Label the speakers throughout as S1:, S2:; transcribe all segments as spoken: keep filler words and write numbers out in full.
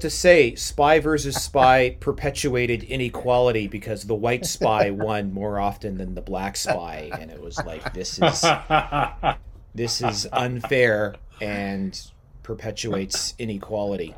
S1: to say Spy versus Spy perpetuated inequality because the white spy won more often than the black spy, and it was like, this is this is unfair and perpetuates inequality.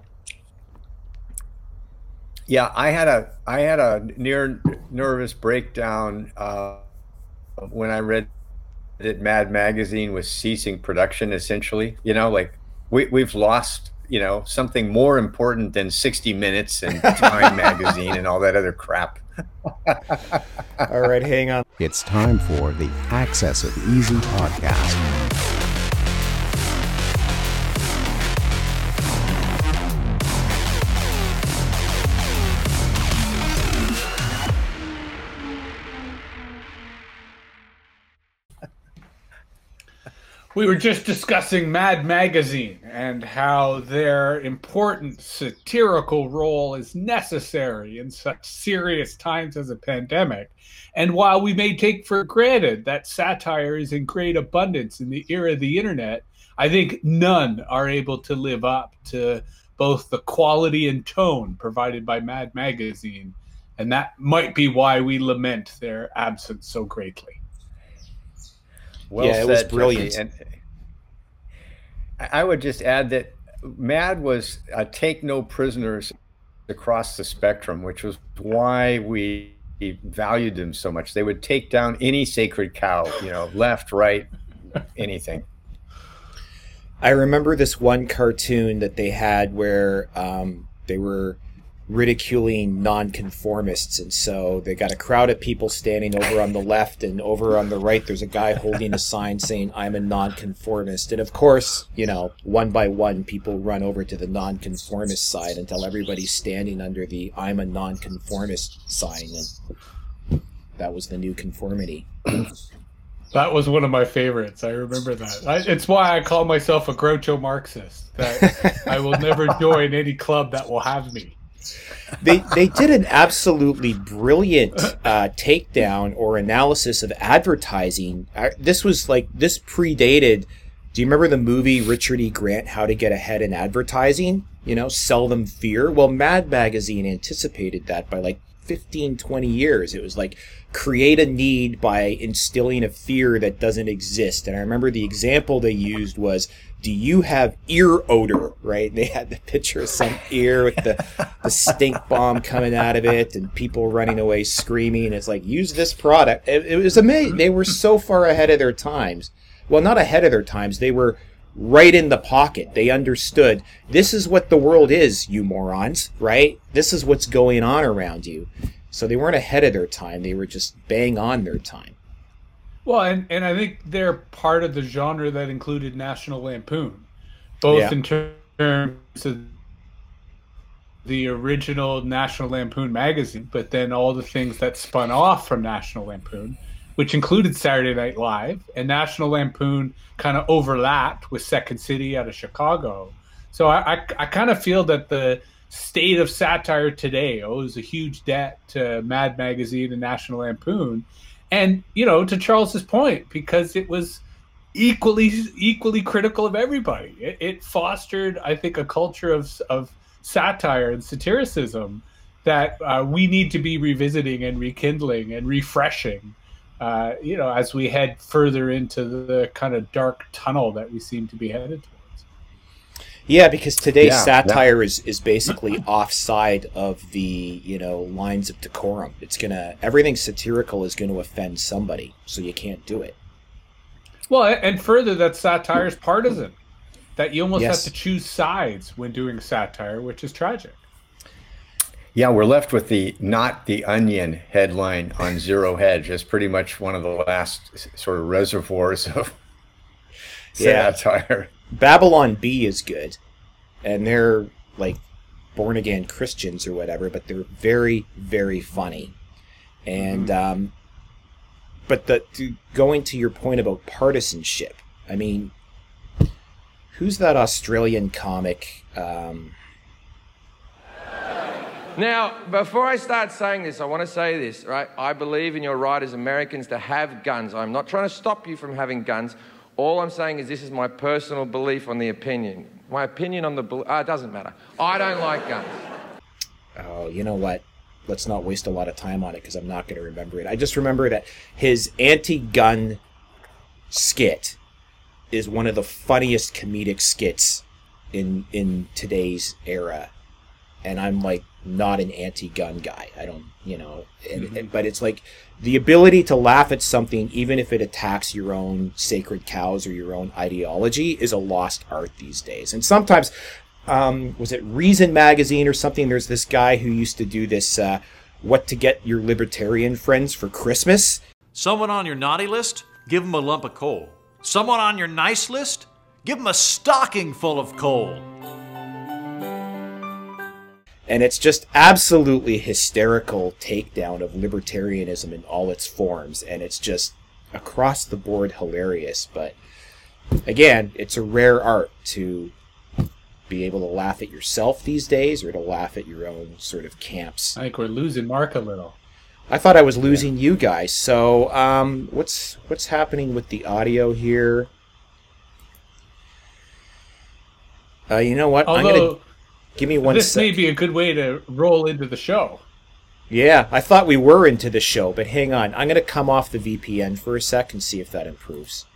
S2: Yeah, I had a I had a near nervous breakdown uh, when I read that Mad Magazine was ceasing production. Essentially, you know, like we we've lost, you know, something more important than sixty minutes and Time Magazine and all that other crap.
S1: All right, hang on.
S3: It's time for the Access It Easy podcast.
S4: We were just discussing Mad Magazine and how their important satirical role is necessary in such serious times as a pandemic. And while we may take for granted that satire is in great abundance in the era of the internet, I think none are able to live up to both the quality and tone provided by Mad Magazine. And that might be why we lament their absence so greatly.
S2: Well
S1: yeah,
S2: said,
S1: it was brilliant.
S2: Jesse. And I would just add that Mad was uh, take no prisoners across the spectrum, which was why we valued them so much. They would take down any sacred cow, you know, left, right, anything.
S1: I remember this one cartoon that they had where um, they were ridiculing nonconformists, and so they got a crowd of people standing over on the left, and over on the right there's a guy holding a sign saying, "I'm a nonconformist." And of course, you know, one by one people run over to the nonconformist side until everybody's standing under the "I'm a nonconformist" sign, and that was the new conformity.
S4: That was one of my favorites. I remember that. I, it's why I call myself a Groucho Marxist, that I will never join any club that will have me.
S1: They they did an absolutely brilliant uh, takedown or analysis of advertising. Uh, this was like, this predated, do you remember the movie Richard E. Grant, How to Get Ahead in Advertising? You know, sell them fear. Well, Mad Magazine anticipated that by like fifteen, twenty years. It was like, create a need by instilling a fear that doesn't exist. And I remember the example they used was, do you have ear odor, right? They had the picture of some ear with the, the stink bomb coming out of it and people running away screaming. It's like, use this product. It, it was amazing. They were so far ahead of their times. Well, not ahead of their times. They were right in the pocket. They understood, this is what the world is, you morons, right? This is what's going on around you. So they weren't ahead of their time. They were just bang on their time.
S4: Well, and, and I think they're part of the genre that included National Lampoon, both yeah. in terms of the original National Lampoon magazine, but then all the things that spun off from National Lampoon, which included Saturday Night Live, and National Lampoon kind of overlapped with Second City out of Chicago. So I, I, I kind of feel that the state of satire today owes a huge debt to Mad Magazine and National Lampoon. And, you know, to Charles's point, because it was equally equally critical of everybody. It, it fostered, I think, a culture of of satire and satiricism that uh, we need to be revisiting and rekindling and refreshing, uh, you know, as we head further into the kind of dark tunnel that we seem to be headed towards.
S1: Yeah, because today's
S2: yeah,
S1: satire
S2: yeah.
S1: is, is basically offside of the, you know, lines of decorum. It's gonna, everything satirical is going to offend somebody, so you can't do it.
S4: Well, and further, that satire is partisan. That you almost
S1: yes.
S4: have to choose sides when doing satire, which is tragic.
S2: Yeah, we're left with the "Not the Onion" headline on Zero Hedge as pretty much one of the last sort of reservoirs of
S1: yeah.
S2: satire.
S1: Babylon Bee is good, and they're like born again Christians or whatever, but they're very, very funny. And mm-hmm. um, but the to, going to your point about partisanship, I mean, who's that Australian comic? Um...
S5: Now, before I start saying this, I want to say this, right? I believe in your right as Americans to have guns. I'm not trying to stop you from having guns. All I'm saying is this is my personal belief on the opinion. My opinion on the... Uh, it doesn't matter. I don't like guns.
S1: Oh, you know what? Let's not waste a lot of time on it because I'm not going to remember it. I just remember that his anti-gun skit is one of the funniest comedic skits in in today's era. And I'm like not an anti-gun guy. I don't, you know, and, mm-hmm. but it's like the ability to laugh at something, even if it attacks your own sacred cows or your own ideology, is a lost art these days. And sometimes, um, was it Reason Magazine or something? There's this guy who used to do this, uh, what to get your libertarian friends for Christmas.
S6: Someone on your naughty list? Give them a lump of coal. Someone on your nice list? Give them a stocking full of coal.
S1: And it's just absolutely hysterical takedown of libertarianism in all its forms. And it's just across the board hilarious. But again, it's a rare art to be able to laugh at yourself these days or to laugh at your own sort of camps.
S4: I think we're losing Mark a little.
S1: I thought I was losing yeah. you guys. So um, what's what's happening with the audio here? Uh, you know what?
S4: Although,
S1: I'm gonna give me one.
S4: This
S1: sec.
S4: may be a good way to roll into the show.
S1: Yeah, I thought we were into the show, but hang on. I'm going to come off the V P N for a sec and see if that improves.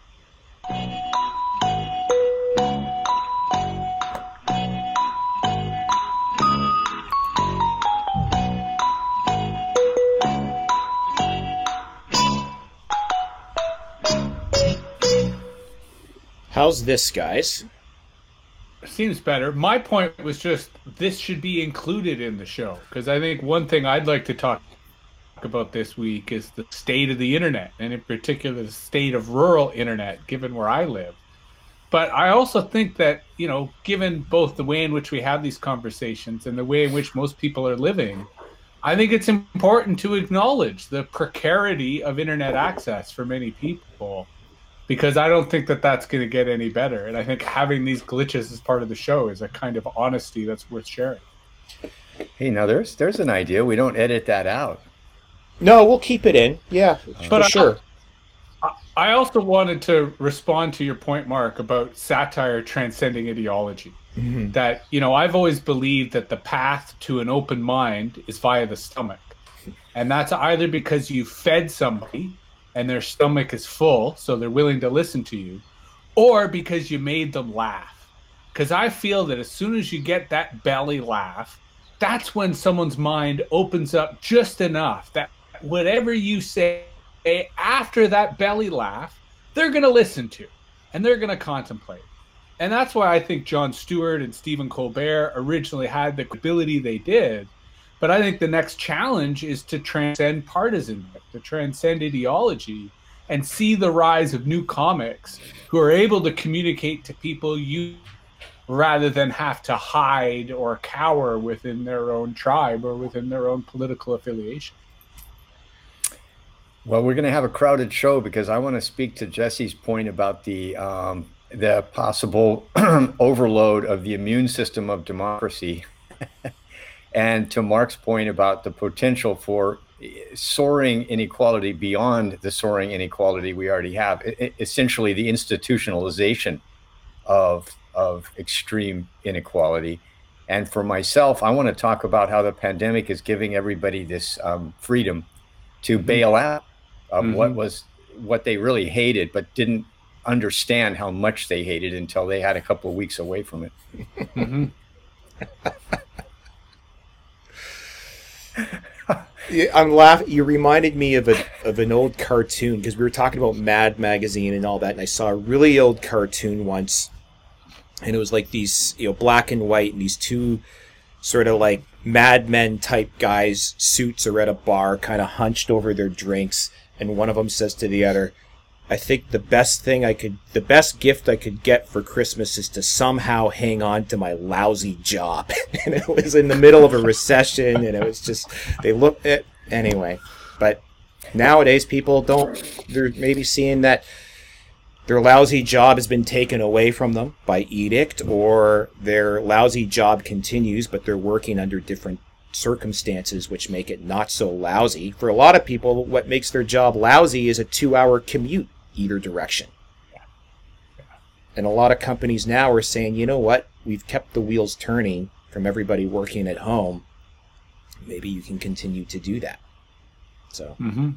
S1: How's this, guys?
S4: Seems better. My point was just this should be included in the show because I think one thing I'd like to talk about this week is the state of the internet, and in particular the state of rural internet, given where I live. But I also think that, you know, given both the way in which we have these conversations and the way in which most people are living, I think it's important to acknowledge the precarity of internet access for many people. Because I don't think that that's going to get any better. And I think having these glitches as part of the show is a kind of honesty that's worth sharing.
S2: Hey, now there's there's an idea. We don't edit that out.
S1: No, we'll keep it in. Yeah,
S4: but
S1: for sure.
S4: I, I also wanted to respond to your point, Mark, about satire transcending ideology. Mm-hmm. That, you know, I've always believed that the path to an open mind is via the stomach. And that's either because you fed somebody and their stomach is full, so they're willing to listen to you, or because you made them laugh. Because I feel that as soon as you get that belly laugh, that's when someone's mind opens up just enough that whatever you say after that belly laugh, they're going to listen to, and they're going to contemplate. And that's why I think Jon Stewart and Stephen Colbert originally had the ability they did. But I think the next challenge is to transcend partisanship, to transcend ideology, and see the rise of new comics who are able to communicate to people you rather than have to hide or cower within their own tribe or within their own political affiliation.
S2: Well, we're going to have a crowded show because I want to speak to Jesse's point about the um, the possible overload of the immune system of democracy. And to Mark's point about the potential for soaring inequality beyond the soaring inequality we already have, it, essentially the institutionalization of, of extreme inequality. And for myself, I want to talk about how the pandemic is giving everybody this um, freedom to bail out of mm-hmm. what was what they really hated, but didn't understand how much they hated until they had a couple of weeks away from it. Mm-hmm.
S1: I'm laughing. You reminded me of a of an old cartoon because we were talking about Mad Magazine and all that, and I saw a really old cartoon once, and it was like these, you know, black and white, and these two sort of like Mad Men type guys, suits are at a bar, kind of hunched over their drinks, and one of them says to the other, I think the best thing I could, the best gift I could get for Christmas is to somehow hang on to my lousy job. And it was in the middle of a recession, and it was just, they looked at, anyway. But nowadays people don't, they're maybe seeing that their lousy job has been taken away from them by edict, or their lousy job continues, but they're working under different circumstances which make it not so lousy. For a lot of people, what makes their job lousy is a two-hour commute either direction. And a lot of companies now are saying, you know what, we've kept the wheels turning from everybody working at home. Maybe you can continue to do that. So.
S4: Mm-hmm.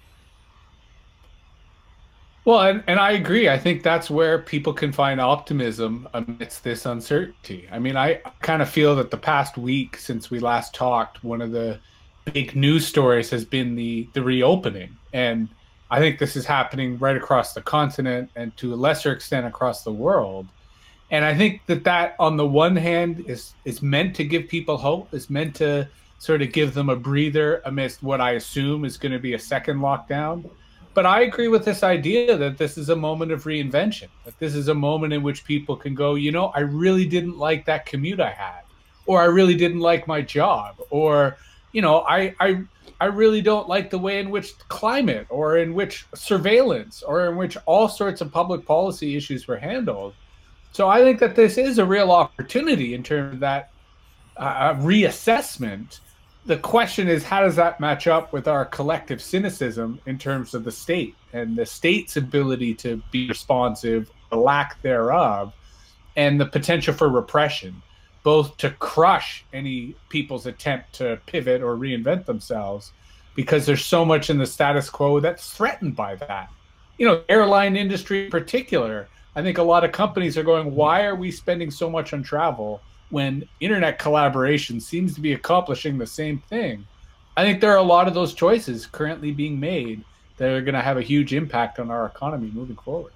S4: Well, and, and I agree. I think that's where people can find optimism amidst this uncertainty. I mean, I kind of feel that the past week since we last talked, one of the big news stories has been the, the reopening. And I think this is happening right across the continent and to a lesser extent across the world. And I think that that on the one hand is, is meant to give people hope, is meant to sort of give them a breather amidst what I assume is going to be a second lockdown. But I agree with this idea that this is a moment of reinvention, that this is a moment in which people can go, you know, I really didn't like that commute I had, or I really didn't like my job, or, you know, I, I, I really don't like the way in which climate or in which surveillance or in which all sorts of public policy issues were handled. So I think that this is a real opportunity in terms of that uh, reassessment. The question is, how does that match up with our collective cynicism in terms of the state and the state's ability to be responsive, the lack thereof, and the potential for repression, both to crush any people's attempt to pivot or reinvent themselves, because there's so much in the status quo that's threatened by that. You know, airline industry in particular, I think a lot of companies are going, why are we spending so much on travel when internet collaboration seems to be accomplishing the same thing? I think there are a lot of those choices currently being made that are going to have a huge impact on our economy moving forward.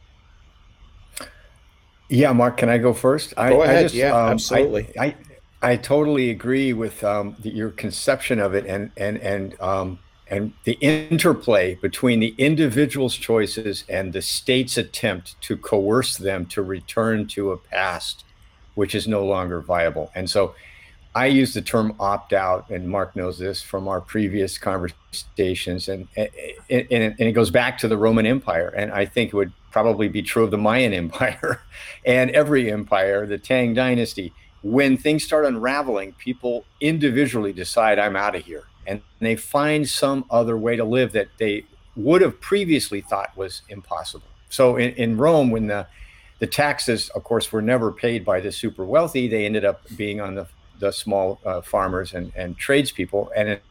S2: Yeah, Mark, can I go first?
S1: Go
S2: I,
S1: ahead.
S2: I just,
S1: yeah,
S2: um,
S1: absolutely.
S2: I, I I totally agree with um, the, your conception of it, and and and um, and the interplay between the individual's choices and the state's attempt to coerce them to return to a past which is no longer viable. And so I use the term opt-out, and Mark knows this from our previous conversations, and, and, and it goes back to the Roman Empire. And I think it would probably be true of the Mayan Empire and every empire, the Tang Dynasty. When things start unraveling, people individually decide, I'm out of here. And they find some other way to live that they would have previously thought was impossible. So in, in Rome, when the The taxes, of course, were never paid by the super wealthy. They ended up being on the, the small uh, farmers and, and tradespeople, and it,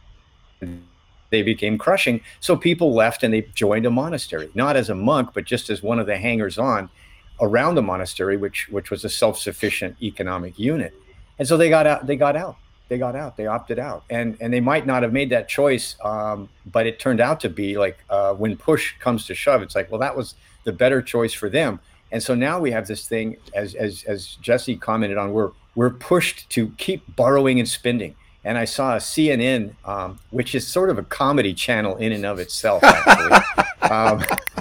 S2: they became crushing. So people left and they joined a monastery, not as a monk, but just as one of the hangers-on around the monastery, which which was a self-sufficient economic unit. And so they got out. They got out. They got out. They opted out, and and they might not have made that choice, um, but it turned out to be like uh, when push comes to shove, it's like, well, that was the better choice for them. And so now we have this thing, as as as Jesse commented on, we're we're pushed to keep borrowing and spending. And I saw a C N N, um, which is sort of a comedy channel in and of itself, actually. um,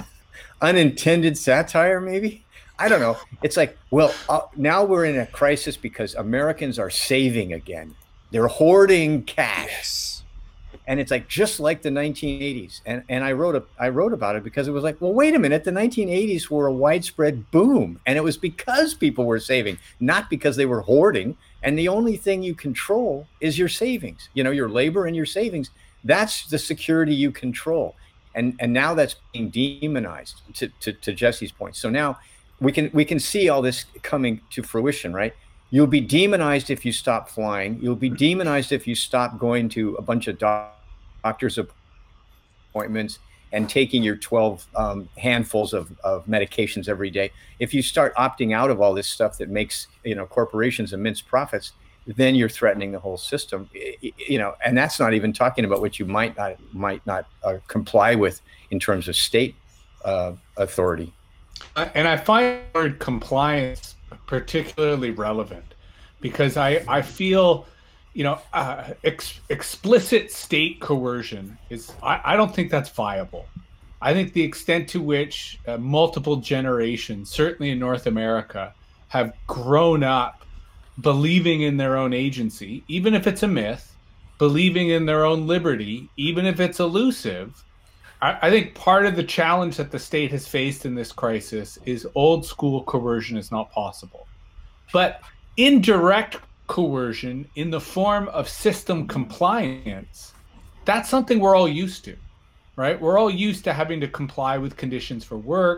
S2: unintended satire, maybe? I don't know. It's like, well, uh, now we're in a crisis because Americans are saving again. They're hoarding cash.
S1: Yes.
S2: And it's like, just like the nineteen eighties. And and I wrote a, I wrote about it because it was like, well, wait a minute. The nineteen eighties were a widespread boom. And it was because people were saving, not because they were hoarding. And the only thing you control is your savings, you know, your labor and your savings. That's the security you control. And and now that's being demonized, to, to, to Jesse's point. So now we can we can see all this coming to fruition, right? You'll be demonized if you stop flying. You'll be demonized if you stop going to a bunch of doc doctor's appointments and taking your twelve um, handfuls of, of medications every day. If you start opting out of all this stuff that makes, you know, corporations immense profits, then you're threatening the whole system. You know, and that's not even talking about what you might not might not uh, comply with in terms of state uh, authority.
S4: And I find the word compliance particularly relevant because I, I feel, you know, uh, ex explicit state coercion is, I, I don't think that's viable. I think the extent to which uh, multiple generations, certainly in North America, have grown up believing in their own agency, even if it's a myth, believing in their own liberty, even if it's elusive. I, I think part of the challenge that the state has faced in this crisis is old school coercion is not possible. But indirect coercion in the form of system compliance, that's something we're all used to, right? We're all used to having to comply with conditions for work,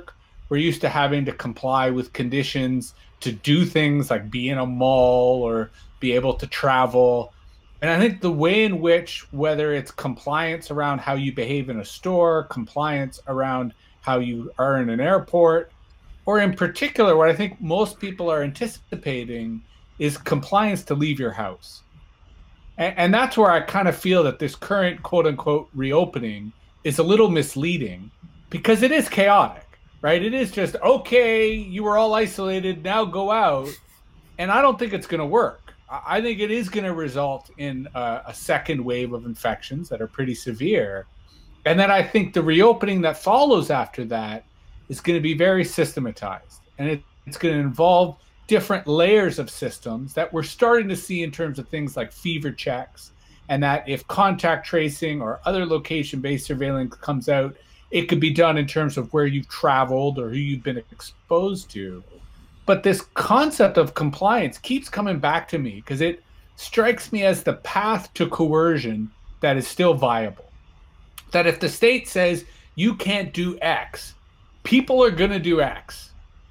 S4: we're used to having to comply with conditions to do things like be in a mall or be able to travel. And I think the way in which, whether it's compliance around how you behave in a store, compliance around how you are in an airport, or in particular, what I think most people are anticipating is compliance to leave your house. And, and that's where I kind of feel that this current quote unquote reopening is a little misleading, because it is chaotic, right? It is just, okay, you were all isolated, now go out. And I don't think it's going to work. I think it is going to result in a, a second wave of infections that are pretty severe. And then I think the reopening that follows after that is going to be very systematized. And it, it's going to involve different layers of systems that we're starting to see in terms of things like fever checks, and that if contact tracing or other location-based surveillance comes out, it could be done in terms of where you've traveled or who you've been exposed to. But this concept of compliance keeps coming back to me because it strikes me as the path to coercion that is still viable. That if the state says you can't do X, people are going to do X.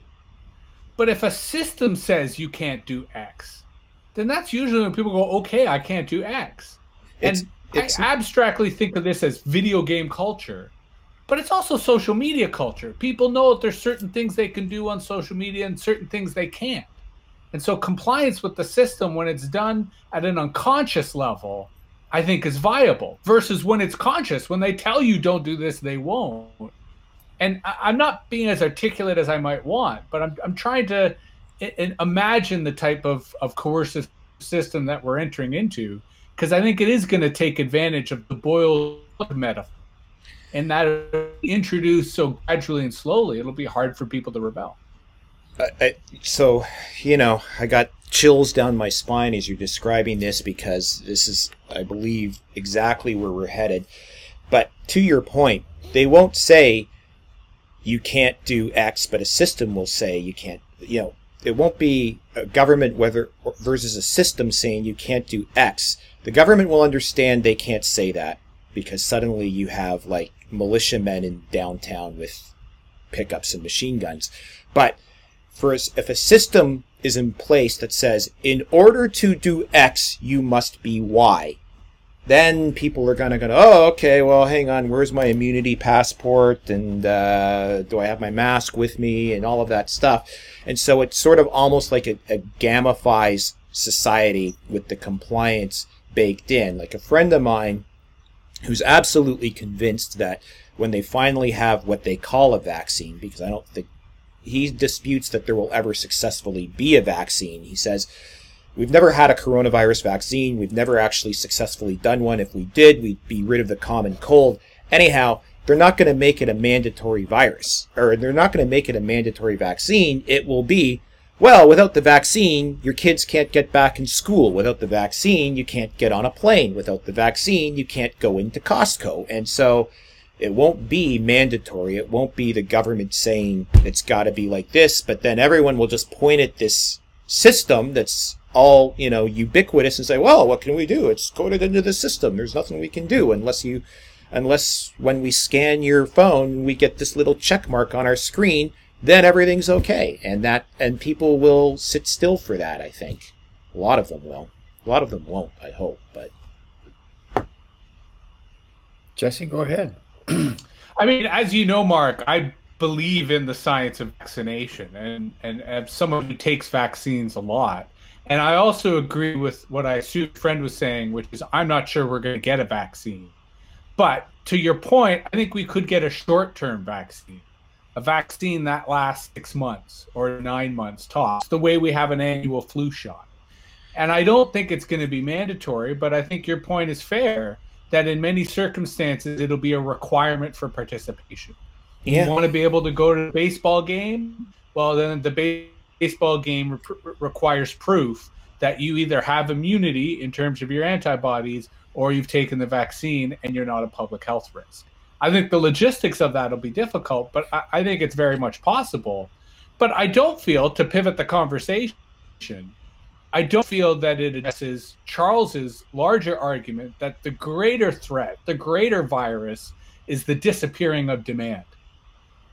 S4: But if a system says you can't do X, then that's usually when people go, okay, I can't do X. It's, and it's, I abstractly think of this as video game culture. But it's also social media culture. People know that there's certain things they can do on social media and certain things they can't. And so compliance with the system, when it's done at an unconscious level, I think is viable, versus when it's conscious. When they tell you don't do this, they won't. And I'm not being as articulate as I might want, but I'm, I'm trying to imagine the type of, of coercive system that we're entering into, because I think it is going to take advantage of the boiled metaphor. And that introduced so gradually and slowly, it'll be hard for people to rebel.
S1: Uh, I, so, you know, I got chills down my spine as you're describing this, because this is, I believe, exactly where we're headed. But to your point, they won't say you can't do X, but a system will say you can't, you know, it won't be a government whether versus a system saying you can't do X. The government will understand they can't say that, because suddenly you have like militiamen in downtown with pickups and machine guns. But for a, if a system is in place that says, in order to do X, you must be Y, then people are going to go, oh, okay, well, hang on, where's my immunity passport? And uh, do I have my mask with me? And all of that stuff. And so it's sort of almost like a, a gamifies society with the compliance baked in. Like a friend of mine who's absolutely convinced that when they finally have what they call a vaccine, because I don't think he disputes that there will ever successfully be a vaccine. He says, we've never had a coronavirus vaccine. We've never actually successfully done one. If we did, we'd be rid of the common cold. Anyhow, they're not going to make it a mandatory virus, or they're not going to make it a mandatory vaccine. It will be, well, without the vaccine, your kids can't get back in school. Without the vaccine, you can't get on a plane. Without the vaccine, you can't go into Costco. And so it won't be mandatory. It won't be the government saying it's got to be like this, but then everyone will just point at this system that's all, you know, ubiquitous and say, well, what can we do? It's coded into the system. There's nothing we can do unless you, unless when we scan your phone, we get this little check mark on our screen, then everything's okay. And that, and people will sit still for that, I think. A lot of them will. A lot of them won't, I hope, but.
S2: Jesse, go ahead.
S4: I mean, as you know, Mark, I believe in the science of vaccination, and, and as someone who takes vaccines a lot. And I also agree with what I assume a friend was saying, which is I'm not sure we're going to get a vaccine. But to your point, I think we could get a short-term vaccine, a vaccine that lasts six months or nine months tops, the way we have an annual flu shot. And I don't think it's going to be mandatory, but I think your point is fair, that in many circumstances, it'll be a requirement for participation. Yeah. You want to be able to go to the baseball game? Well, then the ba- baseball game re- requires proof that you either have immunity in terms of your antibodies or you've taken the vaccine and you're not a public health risk. I think the logistics of that will be difficult, but I, I think it's very much possible. But I don't feel, to pivot the conversation, I don't feel that it addresses Charles's larger argument that the greater threat, the greater virus, is the disappearing of demand.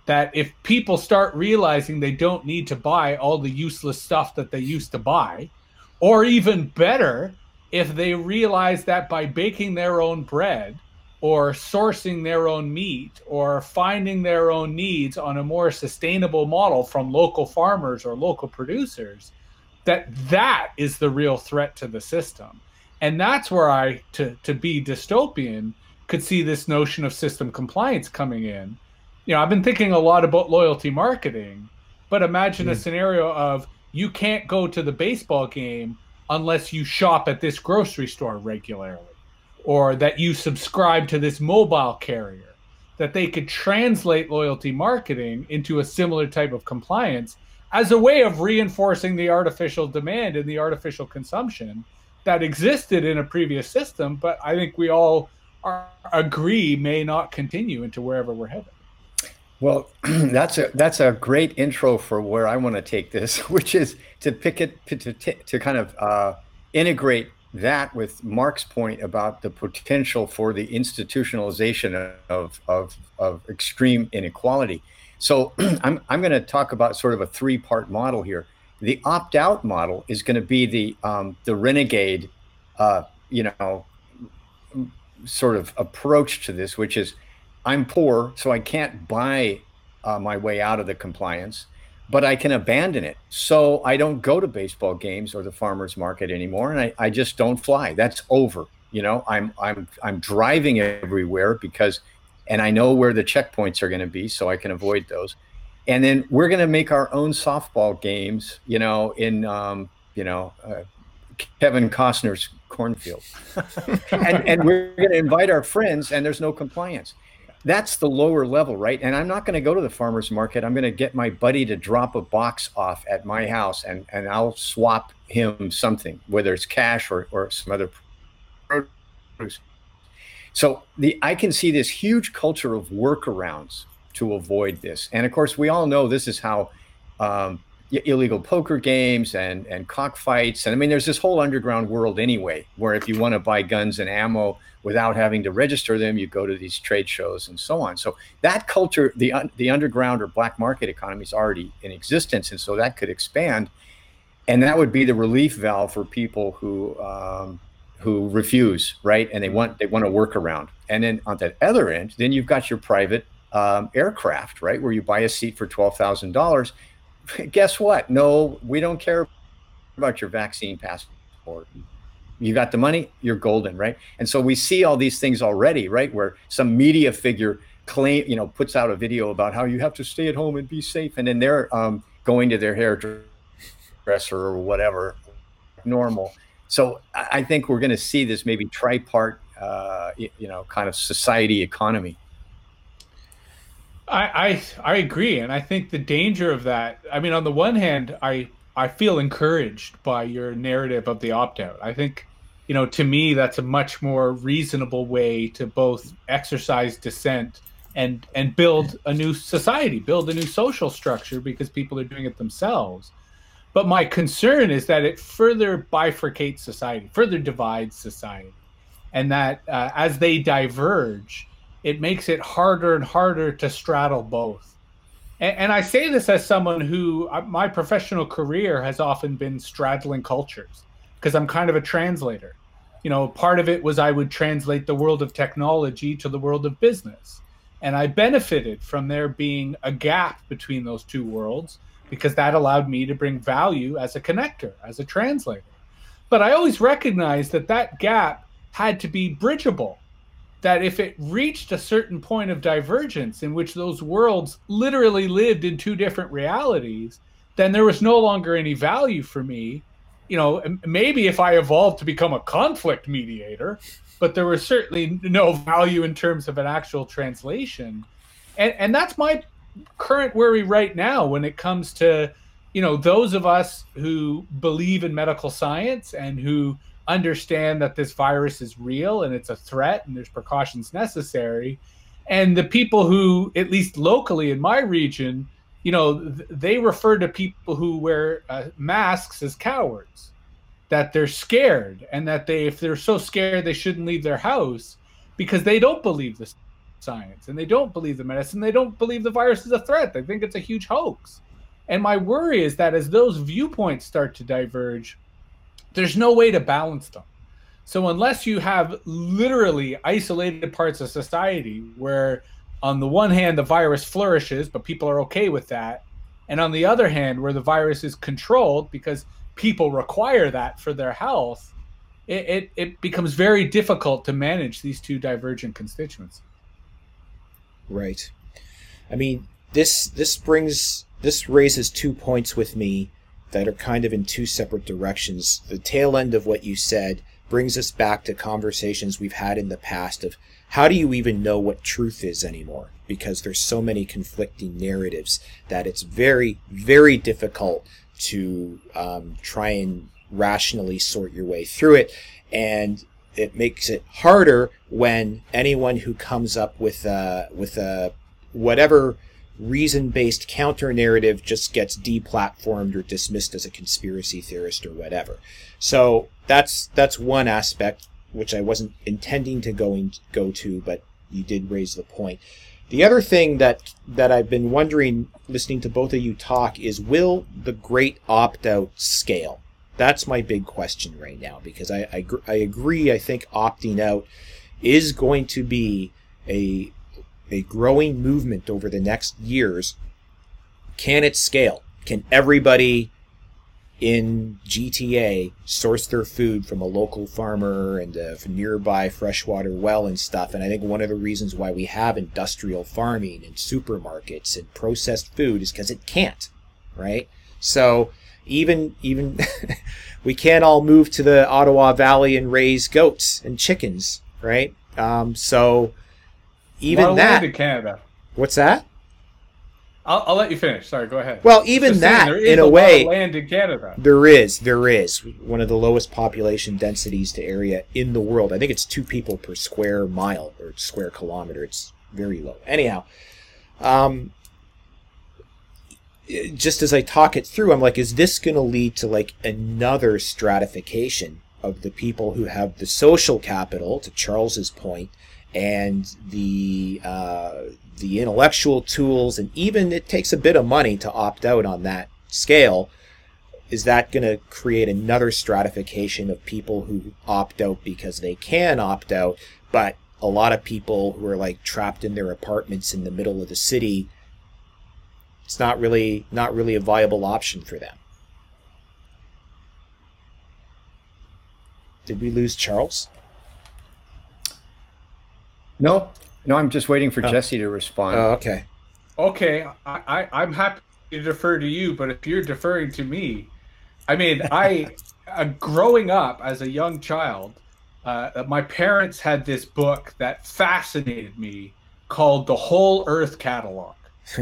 S4: that if people start realizing they don't need to buy all the useless stuff that they used to buy, or even better, if they realize that by baking their own bread or sourcing their own meat or finding their own needs on a more sustainable model from local farmers or local producers, that that is the real threat to the system. And that's where I, to, to be dystopian, could see this notion of system compliance coming in. You know, I've been thinking a lot about loyalty marketing, but imagine mm. a scenario of you can't go to the baseball game unless you shop at this grocery store regularly, or that you subscribe to this mobile carrier, that they could translate loyalty marketing into a similar type of compliance as a way of reinforcing the artificial demand and the artificial consumption that existed in a previous system, but I think we all are, agree may not continue into wherever we're headed.
S2: Well, that's a that's a great intro for where I want to take this, which is to pick it to to, to kind of uh, integrate that with Mark's point about the potential for the institutionalization of of, of extreme inequality. So I'm I'm going to talk about sort of a three-part model here. The opt-out model is going to be the um, the renegade, uh, you know, sort of approach to this, which is, I'm poor, so I can't buy uh, my way out of the compliance, but I can abandon it. So I don't go to baseball games or the farmer's market anymore, and I, I just don't fly. That's over. You know, I'm I'm I'm driving everywhere because, and I know where the checkpoints are going to be, so I can avoid those. And then we're going to make our own softball games, you know, in um, you know uh, Kevin Costner's cornfield, and and we're going to invite our friends, and there's no compliance. That's the lower level, right? And I'm not going to go to the farmer's market. I'm going to get my buddy to drop a box off at my house, and, and I'll swap him something, whether it's cash or, or some other produce. So the I can see this huge culture of workarounds to avoid this. And of course, we all know this is how um, illegal poker games and, and cockfights. And I mean, there's this whole underground world anyway, where if you want to buy guns and ammo without having to register them, you go to these trade shows and so on. So that culture, the the underground or black market economy is already in existence. And so that could expand. And that would be the relief valve for people who um, who refuse, right? And they want they want to work around. And then on the other end, then you've got your private um, aircraft, right? Where you buy a seat for twelve thousand dollars. Guess what? No, we don't care about your vaccine passport. You got the money, you're golden, right? And so we see all these things already, right? Where some media figure claim, you know, puts out a video about how you have to stay at home and be safe, and then they're um, going to their hairdresser or whatever, normal. So I think we're going to see this maybe tripart, uh, you know, kind of society economy.
S4: I, I I agree, and I think the danger of that. I mean, on the one hand, I I feel encouraged by your narrative of the opt-out. I think, you know, to me, that's a much more reasonable way to both exercise dissent and and build a new society, build a new social structure, because people are doing it themselves. But my concern is that it further bifurcates society, further divides society, and that uh, as they diverge, it makes it harder and harder to straddle both. And, and I say this as someone who, uh, my professional career has often been straddling cultures, because I'm kind of a translator. You know, part of it was I would translate the world of technology to the world of business. And I benefited from there being a gap between those two worlds, because that allowed me to bring value as a connector, as a translator. But I always recognized that that gap had to be bridgeable, that if it reached a certain point of divergence in which those worlds literally lived in two different realities, then there was no longer any value for me. You know, maybe if I evolved to become a conflict mediator, but there was certainly no value in terms of an actual translation. And, and that's my current worry right now when it comes to, you know, those of us who believe in medical science and who understand that this virus is real and it's a threat and there's precautions necessary. And the people who, at least locally in my region, you know, th- they refer to people who wear uh, masks as cowards, that they're scared, and that they, if they're so scared, they shouldn't leave their house because they don't believe this science, and they don't believe the medicine. They don't believe the virus is a threat. They think it's a huge hoax. And my worry is that as those viewpoints start to diverge, there's no way to balance them. So unless you have literally isolated parts of society where on the one hand the virus flourishes, but people are okay with that, and on the other hand where the virus is controlled because people require that for their health, it, it, it becomes very difficult to manage these two divergent constituents.
S1: Right. I mean, this this brings this raises two points with me that are kind of in two separate directions. The tail end of what you said brings us back to conversations we've had in the past of how do you even know what truth is anymore? Because there's so many conflicting narratives that it's very, very difficult to um, try and rationally sort your way through it. And it makes it harder when anyone who comes up with a, with a whatever reason-based counter-narrative just gets deplatformed or dismissed as a conspiracy theorist or whatever. So that's that's one aspect which I wasn't intending to go, in, go to, but you did raise the point. The other thing that that I've been wondering, listening to both of you talk, is will the great opt-out scale? That's my big question right now, because I, I, I agree, I think opting out is going to be a, a growing movement over the next years. Can it scale? Can everybody in G T A source their food from a local farmer and a nearby freshwater well and stuff? And I think one of the reasons why we have industrial farming and supermarkets and processed food is because it can't, right? So even even we can't all move to the Ottawa Valley and raise goats and chickens, right? Um, so even
S4: a lot of
S1: that.
S4: land in Canada.
S1: What's that?
S4: I'll, I'll let you finish. Sorry, go ahead.
S1: Well, even
S4: Just
S1: that,
S4: saying, there is
S1: in a,
S4: a lot
S1: way,
S4: of land in Canada.
S1: There is, there is one of the lowest population densities to area in the world. I think it's two people per square mile or square kilometer. It's very low. Anyhow, um, just as I talk it through, I'm like, is this going to lead to like another stratification of the people who have the social capital, to Charles's point, and the uh, the intellectual tools, and even it takes a bit of money to opt out on that scale? Is that going to create another stratification of people who opt out because they can opt out, but a lot of people who are like trapped in their apartments in the middle of the city, it's not really not really a viable option for them? Did we lose Charles?
S2: No, no, I'm just waiting for
S1: Oh.
S2: Jesse to respond.
S1: Oh, okay.
S4: Okay, I, I, I'm happy to defer to you, but if you're deferring to me, I mean, I, uh, growing up as a young child, uh, my parents had this book that fascinated me called The Whole Earth Catalog.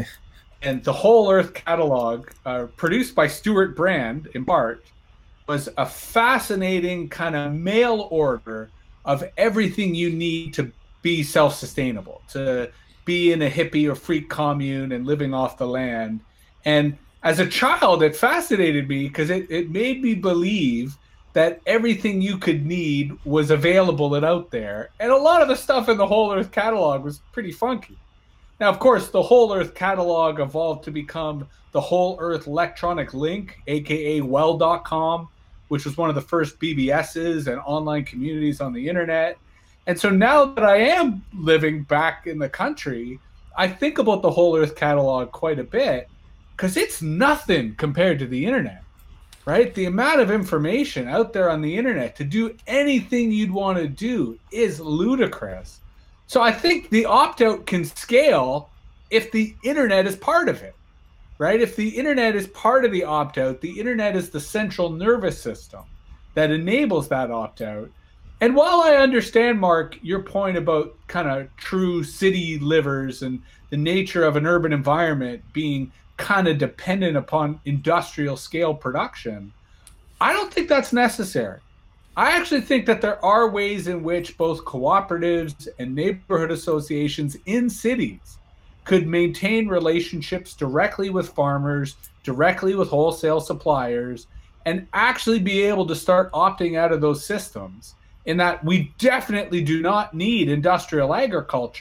S4: And The Whole Earth Catalog, uh, produced by Stuart Brand in part, was a fascinating kind of mail order of everything you need to be self-sustainable, to be in a hippie or freak commune and living off the land. And as a child, it fascinated me because it, it made me believe that everything you could need was available and out there. And a lot of the stuff in the Whole Earth Catalog was pretty funky. Now, of course, the Whole Earth Catalog evolved to become the Whole Earth Electronic Link, aka well dot com, which was one of the first B B Ss and online communities on the internet. And so now that I am living back in the country, I think about the Whole Earth Catalog quite a bit because it's nothing compared to the internet, right? The amount of information out there on the internet to do anything you'd want to do is ludicrous. So I think the opt-out can scale if the internet is part of it, right? If the internet is part of the opt-out, the internet is the central nervous system that enables that opt-out. And while I understand, Mark, your point about kind of true city livers and the nature of an urban environment being kind of dependent upon industrial scale production, I don't think that's necessary. I actually think that there are ways in which both cooperatives and neighborhood associations in cities could maintain relationships directly with farmers, directly with wholesale suppliers, and actually be able to start opting out of those systems. In that we definitely do not need industrial agriculture.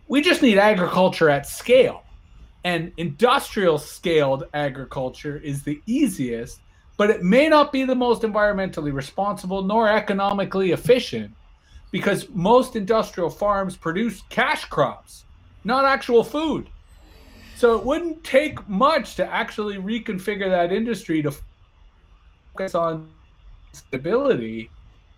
S4: We just need agriculture at scale. And industrial scaled agriculture is the easiest, but it may not be the most environmentally responsible nor economically efficient, because most industrial farms produce cash crops, not actual food. So it wouldn't take much to actually reconfigure that industry to focus on stability.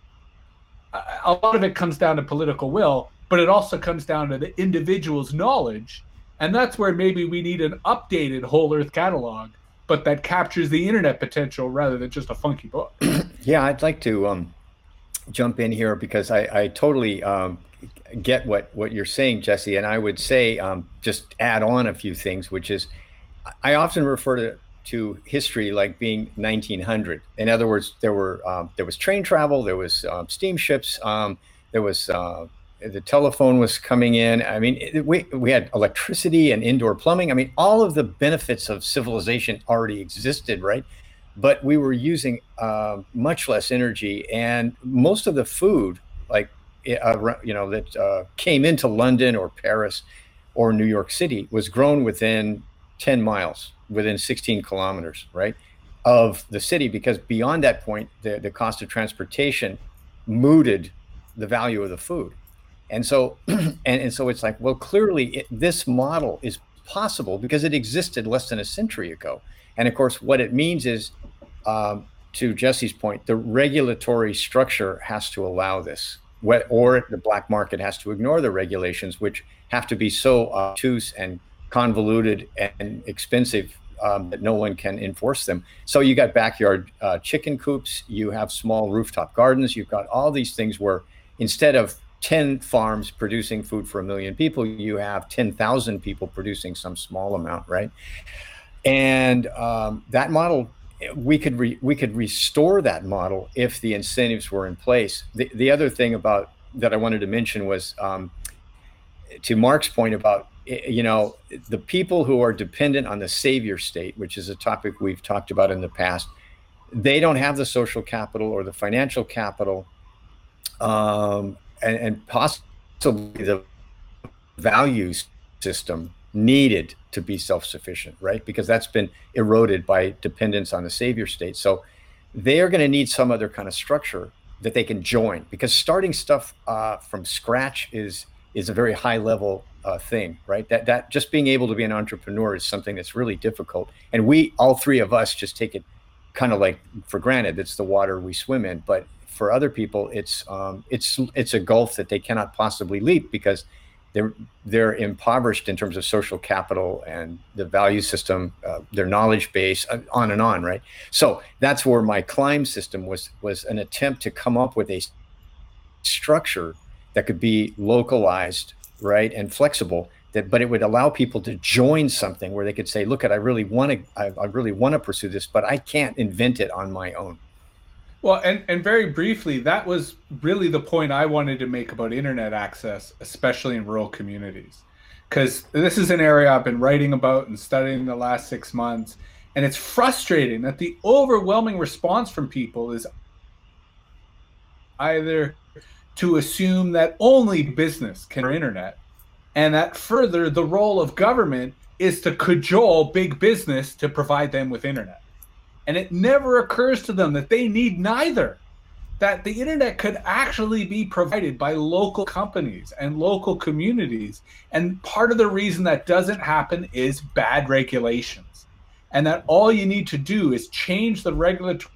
S4: A lot of it comes down to political will, but it also comes down to the individual's knowledge. And that's where maybe we need an updated whole earth catalog, but that captures the internet potential rather than just a funky book.
S2: Yeah, I'd like to um, jump in here because I, I totally um, get what, what you're saying, Jesse. And I would say um, just add on a few things, which is I often refer to, to history like being nineteen hundred. In other words, there were um, there was train travel, there was um, steamships, um, there was uh, the telephone was coming in. I mean, it, we, we had electricity and indoor plumbing. I mean, all of the benefits of civilization already existed, right? But we were using uh, much less energy, and most of the food, like, uh, you know, that uh, came into London or Paris or New York City was grown within ten miles, within sixteen kilometers, right, of the city, because beyond that point, the, the cost of transportation mooted the value of the food. And so, and, and so it's like, well, clearly it, this model is possible because it existed less than a century ago. And of course, what it means is, um, to Jesse's point, the regulatory structure has to allow this, or the black market has to ignore the regulations, which have to be so obtuse and convoluted and expensive um, that no one can enforce them. So you got backyard uh, chicken coops, you have small rooftop gardens, you've got all these things where instead of ten farms producing food for a million people, you have ten thousand people producing some small amount, right? And um, that model, we could re we could restore that model if the incentives were in place. The, the other thing about that I wanted to mention was, um, to Mark's point about, you know, the people who are dependent on the savior state, which is a topic we've talked about in the past, they don't have the social capital or the financial capital, um, and, and possibly the values system needed to be self-sufficient, right? Because that's been eroded by dependence on the savior state. So they are going to need some other kind of structure that they can join, because starting stuff uh, from scratch is is a very high level uh, thing, right? That that just being able to be an entrepreneur is something that's really difficult. And we, all three of us, just take it kind of like for granted. It's the water we swim in. But for other people, it's um, it's it's a gulf that they cannot possibly leap, because they're they're impoverished in terms of social capital and the value system, uh, their knowledge base, uh, on and on, right? So that's where my climb system was was an attempt to come up with a structure that could be localized, right, and flexible. That, but it would allow people to join something where they could say, "Look, I really want to, I, I really want to pursue this, but I can't invent it on my own."
S4: Well, and, and very briefly, that was really the point I wanted to make about internet access, especially in rural communities. Because this is an area I've been writing about and studying the last six months. And it's frustrating that the overwhelming response from people is either to assume that only business can enter internet, and that further the role of government is to cajole big business to provide them with internet. And it never occurs to them that they need neither, that the internet could actually be provided by local companies and local communities. And part of the reason that doesn't happen is bad regulations. And that all you need to do is change the regulatory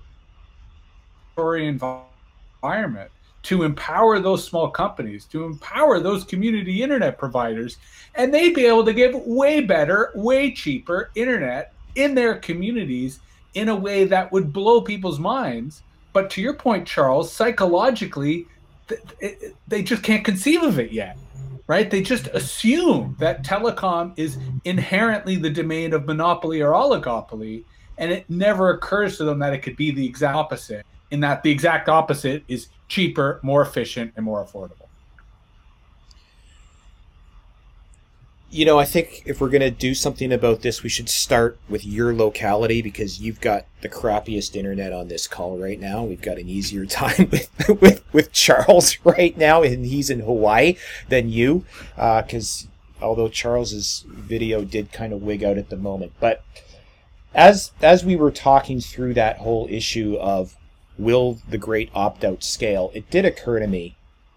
S4: environment to empower those small companies, to empower those community internet providers, and they'd be able to give way better, way cheaper internet in their communities in a way that would blow people's minds. But to your point, Charles, psychologically, th it, they just can't conceive of it yet, right? They just assume that telecom is inherently the domain of monopoly or oligopoly, and it never occurs to them that it could be the exact opposite, in that the exact opposite is cheaper, more efficient, and more affordable.
S1: you know, I think if we're going to do something about this, we should start with your locality, because you've got the crappiest internet on this call right now. We've got an easier time with with, with Charles right now, and he's in Hawaii, than you, because uh, although Charles's video did kind of wig out at the moment. But as as we were talking through that whole issue of will the great opt-out scale, it did occur to me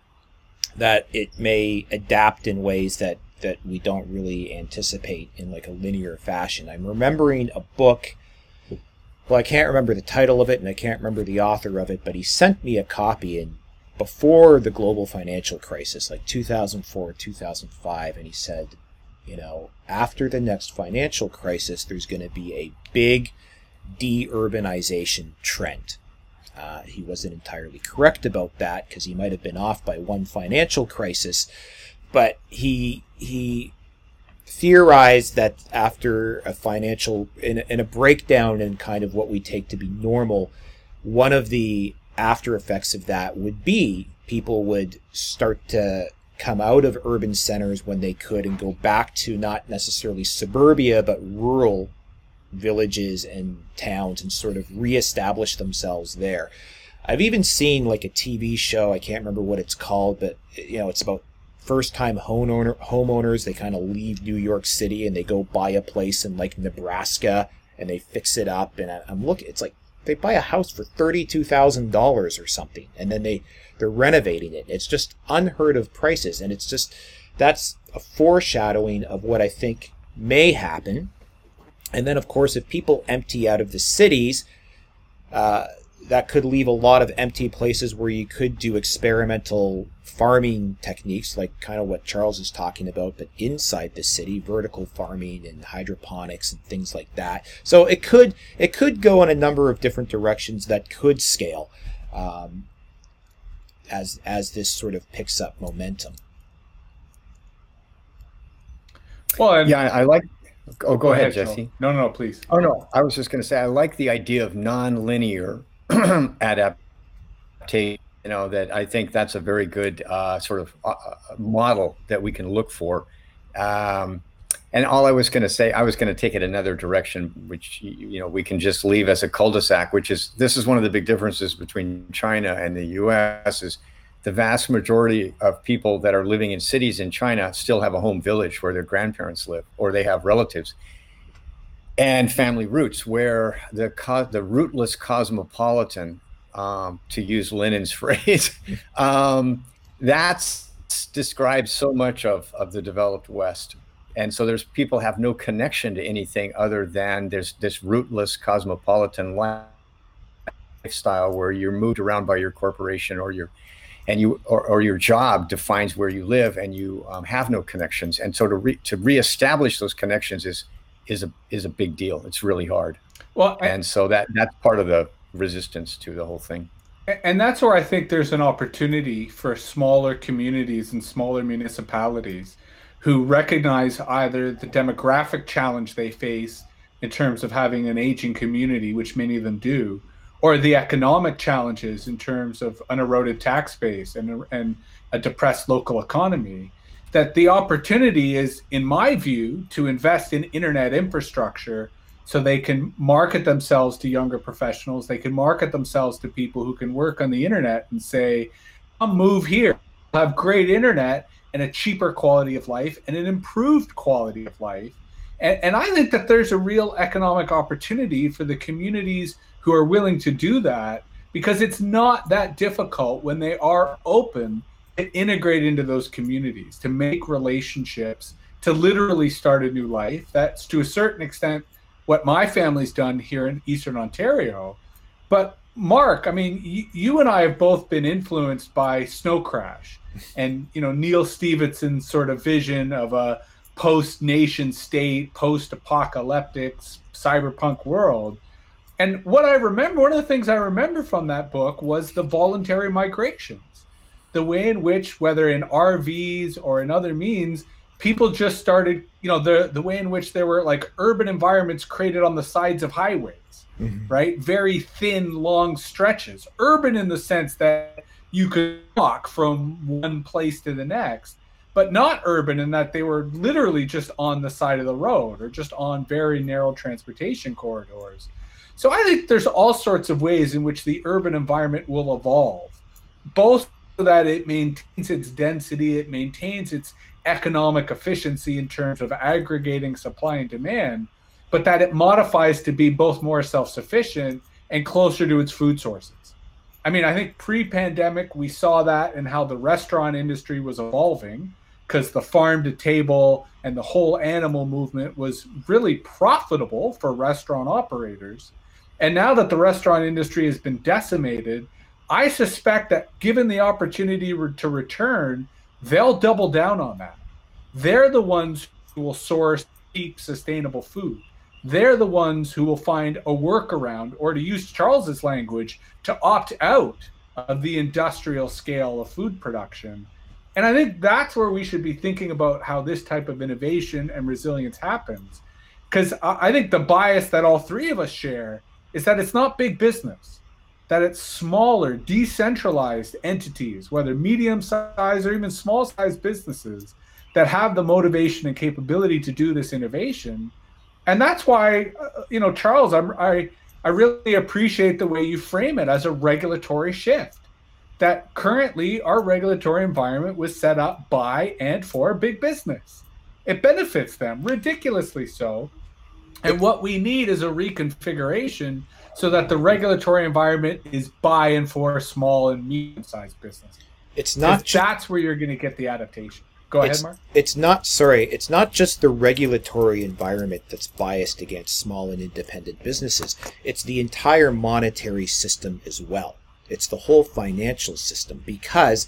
S1: that it may adapt in ways that that we don't really anticipate in like a linear fashion. I'm remembering a book, well, I can't remember the title of it and I can't remember the author of it, but he sent me a copy in before the global financial crisis, like two thousand four, two thousand five, and he said, you know, after the next financial crisis, there's going to be a big de-urbanization trend. Uh, he wasn't entirely correct about that, because he might have been off by one financial crisis, but he he theorized that after a financial, in, in a breakdown in kind of what we take to be normal, one of the after effects of that would be people would start to come out of urban centers when they could and go back to not necessarily suburbia, but rural villages and towns, and sort of reestablish themselves there. I've even seen like a T V show, I can't remember what it's called, but you know, it's about first-time homeowner homeowners. They kind of leave New York City and they go buy a place in like Nebraska and they fix it up. And I'm looking, it's like they buy a house for thirty-two thousand dollars or something, and then they they're renovating it. It's just unheard of prices, and it's just, that's a foreshadowing of what I think may happen. And then, of course, if people empty out of the cities, uh, that could leave a lot of empty places where you could do experimental farming techniques, like kind of what Charles is talking about, but inside the city, vertical farming and hydroponics and things like that. So it could it could go in a number of different directions that could scale um, as as this sort of picks up momentum.
S4: Well, and
S2: Yeah, I like. Oh, go,
S4: go
S2: ahead,
S4: Joel.
S2: Jesse.
S4: No, no, no, please.
S2: Oh no, I was just going to say I like the idea of non-linear adaptation. You know, that I think that's a very good uh, sort of uh, model that we can look for. Um, and all I was going to say, I was going to take it another direction, which you know we can just leave as a cul-de-sac. Which is this is one of the big differences between China and the U S is the vast majority of people that are living in cities in China still have a home village where their grandparents live, or they have relatives and family roots, where the co- the rootless cosmopolitan, um, to use Lenin's phrase, um, that's describes so much of, of the developed West. And so there's people have no connection to anything other than there's this rootless cosmopolitan lifestyle where you're moved around by your corporation or your and you or, or your job defines where you live, and you um, have no connections. And so to re, to reestablish those connections is is a is a big deal. It's really hard.
S4: Well, I,
S2: and so that that's part of the resistance to the whole thing.
S4: And that's where I think there's an opportunity for smaller communities and smaller municipalities who recognize either the demographic challenge they face in terms of having an aging community, which many of them do, or the economic challenges in terms of an eroded tax base and, and a depressed local economy, that the opportunity is, in my view, to invest in internet infrastructure so they can market themselves to younger professionals. They can market themselves to people who can work on the internet and say, I'll move here, I'll have great internet and a cheaper quality of life and an improved quality of life. And, and I think that there's a real economic opportunity for the communities who are willing to do that, because it's not that difficult when they are open to integrate into those communities, to make relationships, to literally start a new life. That's to a certain extent what my family's done here in Eastern Ontario. But Mark, I mean, y- you and I have both been influenced by Snow Crash and, you know, Neil Stephenson's sort of vision of a post-nation state, post-apocalyptic, cyberpunk world. And what I remember, one of the things I remember from that book was the voluntary migrations, the way in which, whether in R Vs or in other means, people just started, you know, the the way in which there were like urban environments created on the sides of highways, mm-hmm. right? Very thin, long stretches. Urban in the sense that you could walk from one place to the next, but not urban in that they were literally just on the side of the road or just on very narrow transportation corridors. So I think there's all sorts of ways in which the urban environment will evolve, both so that it maintains its density, it maintains its economic efficiency in terms of aggregating supply and demand, but that it modifies to be both more self-sufficient and closer to its food sources. I mean, I think pre-pandemic, we saw that in how the restaurant industry was evolving, because the farm to table and the whole animal movement was really profitable for restaurant operators. And now that the restaurant industry has been decimated, I suspect that given the opportunity re- to return, they'll double down on that. They're the ones who will source cheap, sustainable food. They're the ones who will find a workaround, or to use Charles's language, to opt out of the industrial scale of food production. And I think that's where we should be thinking about how this type of innovation and resilience happens. Because I think the bias that all three of us share is that it's not big business, that it's smaller, decentralized entities, whether medium-sized or even small-sized businesses, that have the motivation and capability to do this innovation. And that's why, uh, you know, Charles, I'm, I I really appreciate the way you frame it as a regulatory shift. That currently our regulatory environment was set up by and for big business. It benefits them, ridiculously so. And what we need is a reconfiguration so that the regulatory environment is by and for small and medium-sized business.
S1: It's not.
S4: Ju- that's where you're going to get the adaptation. Go ahead,
S1: it's,
S4: Mark.
S1: It's not, sorry, it's not just the regulatory environment that's biased against small and independent businesses. It's the entire monetary system as well. It's the whole financial system, because,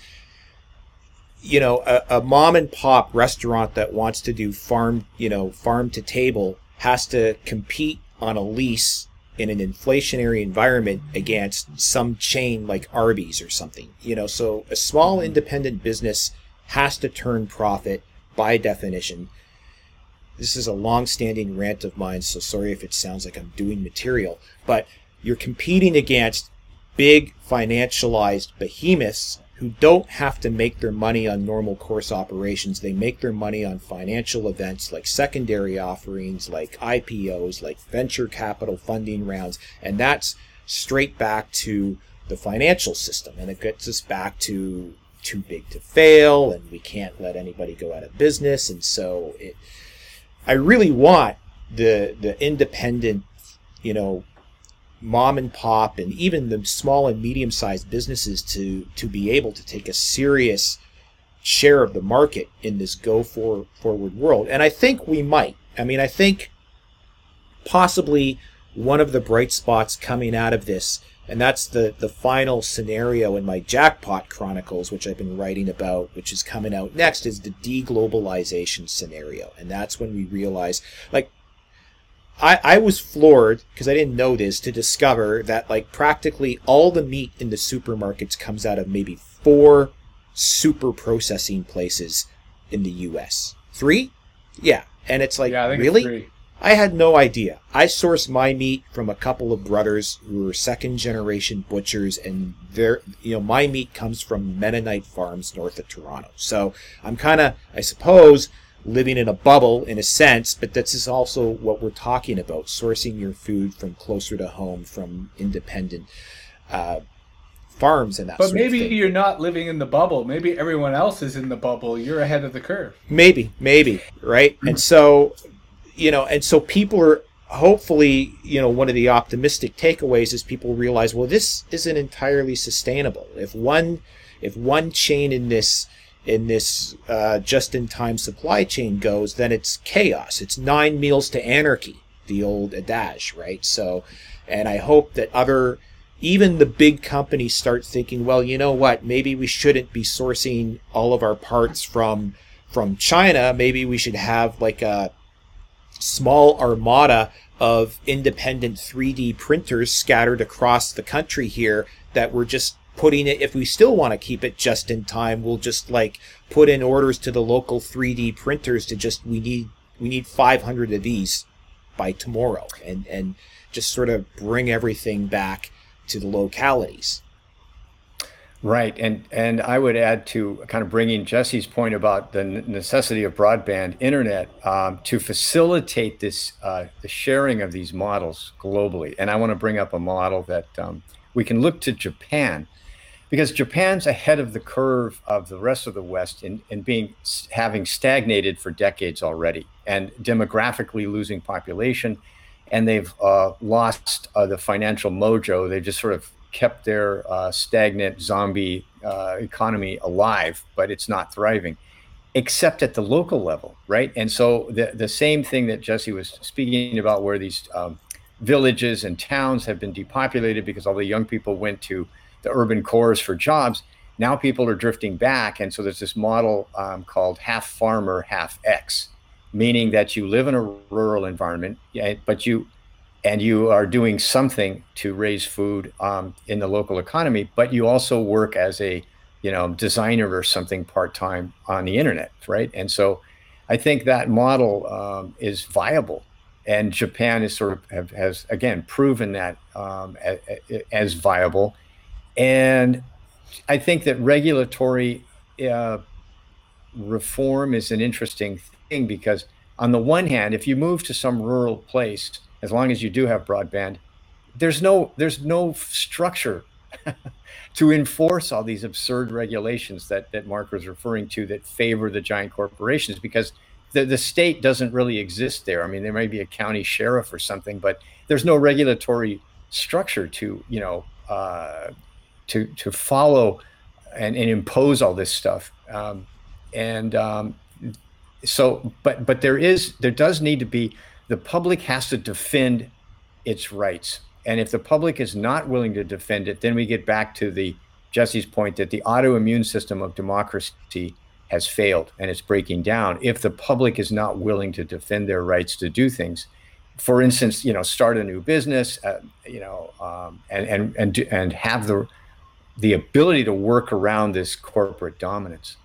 S1: you know, a, a mom and pop restaurant that wants to do farm, you know, farm to table has to compete on a lease in an inflationary environment against some chain like Arby's or something, you know. So a small independent business has to turn profit by definition. This is a long-standing rant of mine, so sorry if it sounds like I'm doing material, but you're competing against big financialized behemoths who don't have to make their money on normal course operations. They make their money on financial events like secondary offerings, like I P Os, like venture capital funding rounds, and that's straight back to the financial system, and it gets us back to too big to fail, and we can't let anybody go out of business. And so it, I really want the the independent, you know, mom and pop, and even the small and medium-sized businesses to to be able to take a serious share of the market in this go for forward world. And I think we might. I mean, I think possibly one of the bright spots coming out of this, and that's the, the final scenario in my Jackpot Chronicles, which I've been writing about, which is coming out next, is the deglobalization scenario. And that's when we realize, like, I, I was floored, because I didn't know this, to discover that, like, practically all the meat in the supermarkets comes out of maybe four super processing places in the U S. Three? Yeah. And it's like,
S4: yeah, I think
S1: really?
S4: It's three.
S1: I had no idea. I sourced my meat from a couple of brothers who were second generation butchers, and their, you know, my meat comes from Mennonite farms north of Toronto. So I'm kind of, I suppose, living in a bubble in a sense, but this is also what we're talking about, sourcing your food from closer to home, from independent uh, farms and that
S4: but
S1: sort of thing.
S4: But maybe you're not living in the bubble. Maybe everyone else is in the bubble. You're ahead of the curve.
S1: Maybe, maybe, right? And so, you know, and so people are hopefully, you know, one of the optimistic takeaways is people realize, well, this isn't entirely sustainable. If one, if one chain in this, in this uh, just-in-time supply chain goes, then it's chaos. It's nine meals to anarchy, the old adage, right? So, and I hope that other, even the big companies start thinking, well, you know what, maybe we shouldn't be sourcing all of our parts from, from China. Maybe we should have like a small armada of independent three D printers scattered across the country here that we're just putting it, if we still want to keep it just in time, we'll just like put in orders to the local three D printers to just, we need, we need five hundred of these by tomorrow, and, and just sort of bring everything back to the localities.
S2: Right, and and I would add to kind of bringing Jesse's point about the necessity of broadband internet um, to facilitate this uh, the sharing of these models globally. And I want to bring up a model that um, we can look to Japan, because Japan's ahead of the curve of the rest of the West in, in being having stagnated for decades already, and demographically losing population, and they've uh, lost uh, the financial mojo. They've just sort of kept their uh, stagnant zombie uh, economy alive, but it's not thriving, except at the local level, right? And so the the same thing that Jesse was speaking about, where these um, villages and towns have been depopulated because all the young people went to the urban cores for jobs. Now people are drifting back, and so there's this model um, called half farmer, half X, meaning that you live in a rural environment, but you and you are doing something to raise food um, in the local economy, but you also work as a, you know, designer or something part-time on the internet, right? And so I think that model um, is viable, and Japan is sort of have, has, again, proven that um, as, as viable. And I think that regulatory uh, reform is an interesting thing, because on the one hand, if you move to some rural place, as long as you do have broadband, there's no there's no structure to enforce all these absurd regulations that that Mark was referring to that favor the giant corporations, because the, the state doesn't really exist there. I mean, there may be a county sheriff or something, but there's no regulatory structure to, you know, uh, to to follow and, and impose all this stuff. Um, and um, so, but but there is there does need to be. The public has to defend its rights. And if the public is not willing to defend it, then we get back to the Jesse's point that the autoimmune system of democracy has failed and it's breaking down. If the public is not willing to defend their rights to do things, for instance, you know, start a new business, uh, you know, um, and and and and have the the ability to work around this corporate dominance.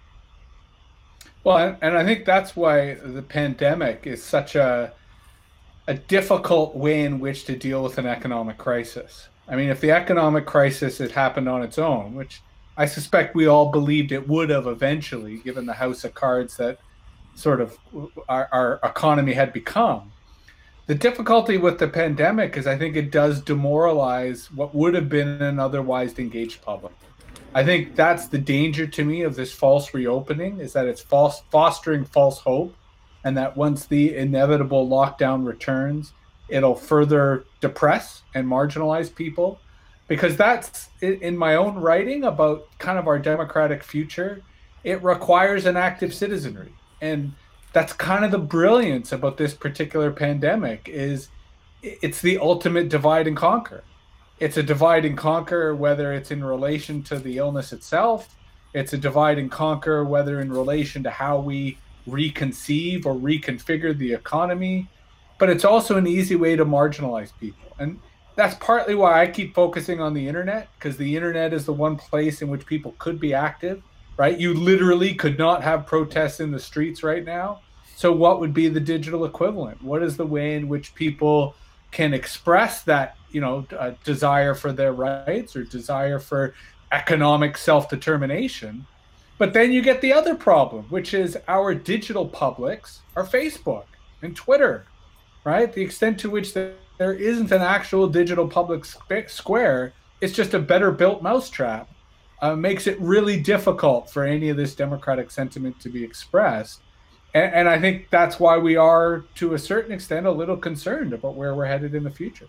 S4: Well, and I think that's why the pandemic is such a a difficult way in which to deal with an economic crisis. I mean, if the economic crisis had happened on its own, which I suspect we all believed it would have eventually, given the house of cards that sort of our, our economy had become, the difficulty with the pandemic is I think it does demoralize what would have been an otherwise engaged public. I think that's the danger to me of this false reopening, is that it's false, fostering false hope, and that once the inevitable lockdown returns, it'll further depress and marginalize people. Because that's, in my own writing about kind of our democratic future, it requires an active citizenry. And that's kind of the brilliance about this particular pandemic, is it's the ultimate divide and conquer. It's a divide and conquer, whether it's in relation to the illness itself. It's a divide and conquer, whether in relation to how we reconceive or reconfigure the economy. But it's also an easy way to marginalize people. And that's partly why I keep focusing on the internet, because the internet is the one place in which people could be active, right? You literally could not have protests in the streets right now. So what would be the digital equivalent? What is the way in which people can express that, you know, uh, desire for their rights or desire for economic self-determination? But then you get the other problem, which is our digital publics are Facebook and Twitter, right? The extent to which there isn't an actual digital public square, it's just a better built mousetrap, uh, makes it really difficult for any of this democratic sentiment to be expressed. And, and I think that's why we are, to a certain extent, a little concerned about where we're headed in the future.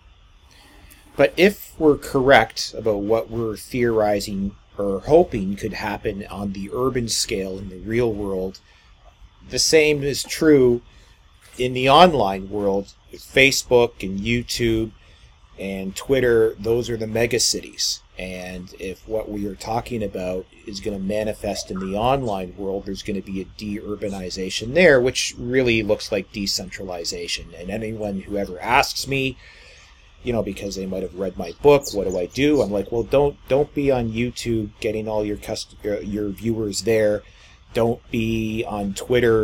S1: But if we're correct about what we're theorizing or hoping could happen on the urban scale in the real world, the same is true in the online world. Facebook and YouTube and Twitter, those are the mega cities. And if what we are talking about is going to manifest in the online world, there's going to be a de-urbanization there, which really looks like decentralization. And anyone who ever asks me, you know, because they might have read my book, what do I do? I'm like, well, don't don't be on YouTube getting all your cust- your viewers there. Don't be on Twitter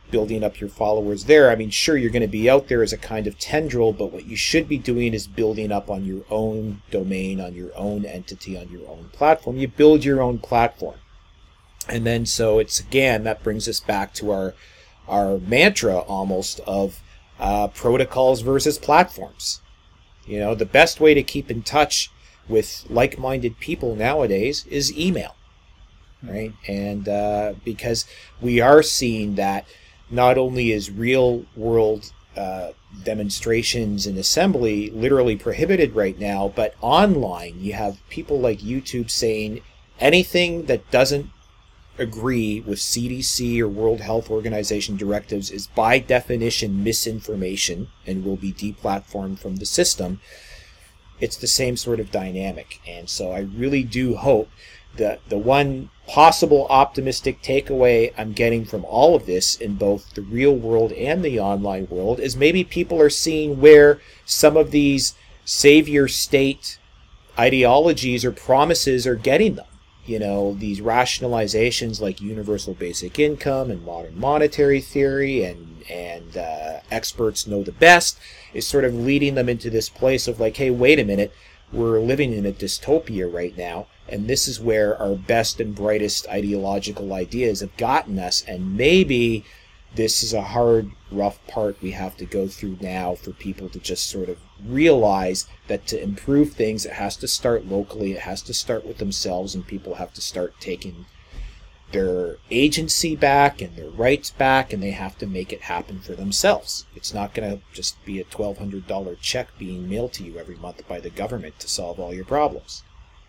S1: building up your followers there. I mean, sure, you're going to be out there as a kind of tendril, but what you should be doing is building up on your own domain, on your own entity, on your own platform. You build your own platform. And then so it's, again, that brings us back to our our mantra almost of uh, protocols versus platforms. You know, the best way to keep in touch with like-minded people nowadays is email, right? And uh, because we are seeing that not only is real-world uh, demonstrations and assembly literally prohibited right now, but online you have people like YouTube saying anything that doesn't agree with C D C or World Health Organization directives is by definition misinformation and will be deplatformed from the system. It's the same sort of dynamic. And so I really do hope that the one possible optimistic takeaway I'm getting from all of this in both the real world and the online world is maybe people are seeing where some of these savior state ideologies or promises are getting them. You know, these rationalizations like universal basic income and modern monetary theory and, and uh, experts know the best is sort of leading them into this place of like, hey, wait a minute, we're living in a dystopia right now, and this is where our best and brightest ideological ideas have gotten us, and maybe this is a hard, rough part we have to go through now for people to just sort of realize that to improve things, it has to start locally, it has to start with themselves, and people have to start taking their agency back and their rights back, and they have to make it happen for themselves. It's not going to just be a twelve hundred dollars check being mailed to you every month by the government to solve all your problems.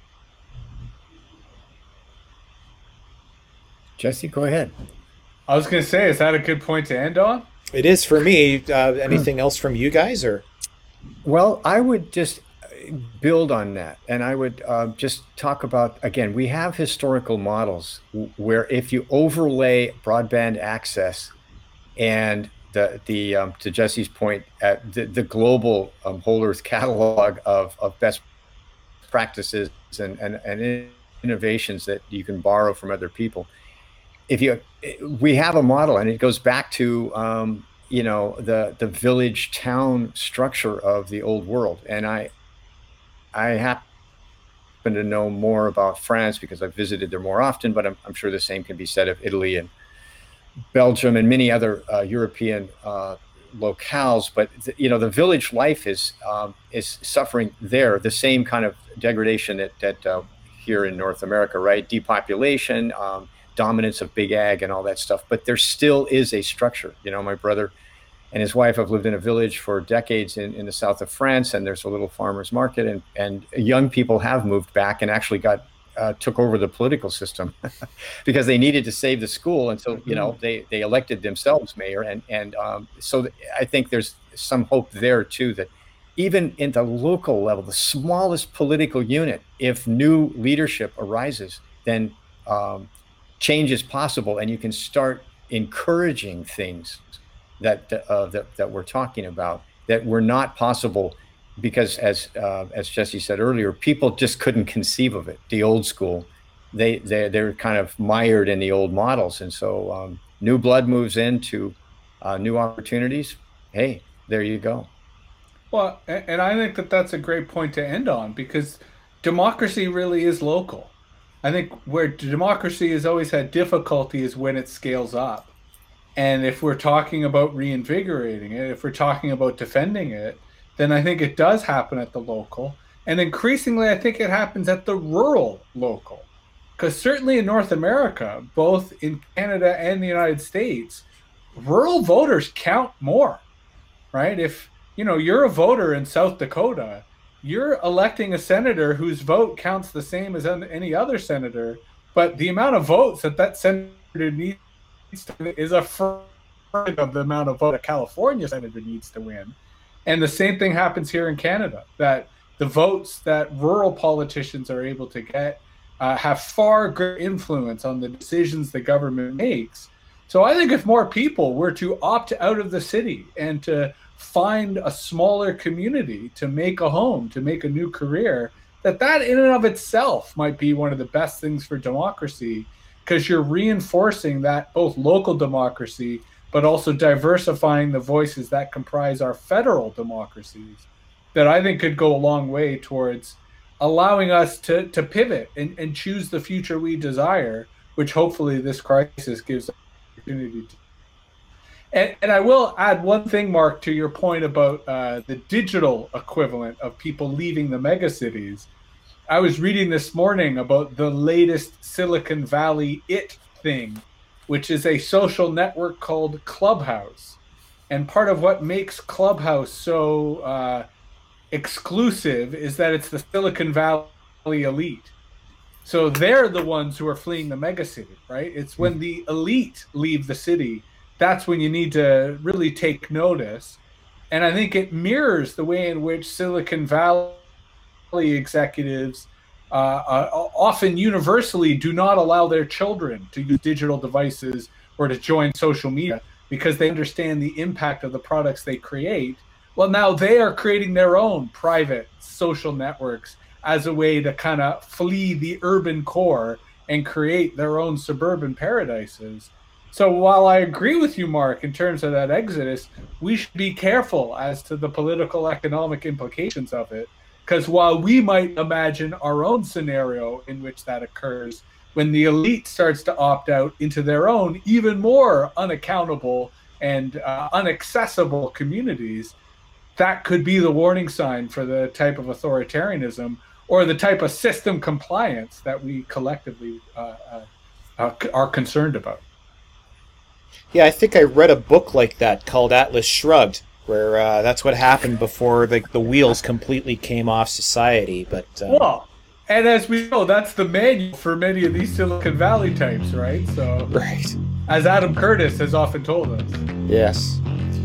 S2: Jesse, go ahead.
S4: I was going to say, is that a good point to end on?
S1: It is for me. Uh, anything else from you guys? Or
S2: Well, I would just build on that. And I would uh, just talk about, again, we have historical models where if you overlay broadband access and the, the um, to Jesse's point, at the, the global um, whole earth catalog of, of best practices and, and, and innovations that you can borrow from other people. If you, we have a model, and it goes back to, um, you know, the, the village town structure of the old world. And I, I happen to know more about France because I've visited there more often, but I'm, I'm sure the same can be said of Italy and Belgium and many other uh, European uh, locales. But, the, you know, the village life is, um, is suffering there, the same kind of degradation that, that uh, here in North America, right? Depopulation, um, dominance of big ag and all that stuff, but there still is a structure. You know, my brother and his wife have lived in a village for decades in, in the south of France, and there's a little farmer's market, and, and young people have moved back and actually got uh, took over the political system because they needed to save the school, and so, you know, they, they elected themselves mayor, and, and um, so th- I think there's some hope there too, that even in the local level, the smallest political unit, if new leadership arises, then um, change is possible, and you can start encouraging things that uh, that that we're talking about that were not possible because, as uh, as Jesse said earlier, people just couldn't conceive of it. The old school, they they they're kind of mired in the old models, and so um, new blood moves into uh, new opportunities. Hey, there you go.
S4: Well, and I think that that's a great point to end on, because democracy really is local. I think where democracy has always had difficulty is when it scales up. And if we're talking about reinvigorating it, if we're talking about defending it, then I think it does happen at the local. And increasingly, I think it happens at the rural local. Because certainly in North America, both in Canada and the United States, rural voters count more, right? If, you know, you're a voter in South Dakota, you're electing a senator whose vote counts the same as any other senator, but the amount of votes that that senator needs to is a fraction of the amount of vote a California senator needs to win. And the same thing happens here in Canada, that the votes that rural politicians are able to get uh, have far greater influence on the decisions the government makes. So I think if more people were to opt out of the city and to find a smaller community to make a home, to make a new career, that that in and of itself might be one of the best things for democracy, because you're reinforcing that both local democracy, but also diversifying the voices that comprise our federal democracies, that I think could go a long way towards allowing us to, to pivot and, and choose the future we desire, which hopefully this crisis gives us an opportunity to. And, and I will add one thing, Mark, to your point about uh, the digital equivalent of people leaving the megacities. I was reading this morning about the latest Silicon Valley it thing, which is a social network called Clubhouse. And part of what makes Clubhouse so uh, exclusive is that it's the Silicon Valley elite. So they're the ones who are fleeing the megacity, right? It's when the elite leave the city, that's when you need to really take notice. And I think it mirrors the way in which Silicon Valley executives uh, uh, often universally do not allow their children to use digital devices or to join social media because they understand the impact of the products they create. Well, now they are creating their own private social networks as a way to kind of flee the urban core and create their own suburban paradises. So while I agree with you, Mark, in terms of that exodus, we should be careful as to the political economic implications of it. Because while we might imagine our own scenario in which that occurs, when the elite starts to opt out into their own even more unaccountable and uh, inaccessible communities, that could be the warning sign for the type of authoritarianism or the type of system compliance that we collectively uh, uh, uh, are concerned about.
S1: Yeah, I think I read a book like that called Atlas Shrugged, where uh, that's what happened before the, the wheels completely came off society. But uh,
S4: well, and as we know, that's the manual for many of these Silicon Valley types, right? So,
S1: right,
S4: as Adam Curtis has often told us.
S1: Yes.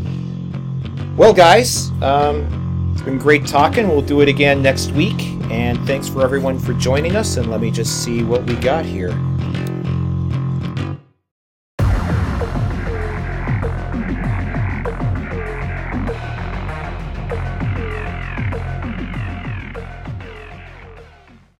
S1: Well, guys, um, it's been great talking. We'll do it again next week. And thanks for everyone for joining us. And let me just see what we got here.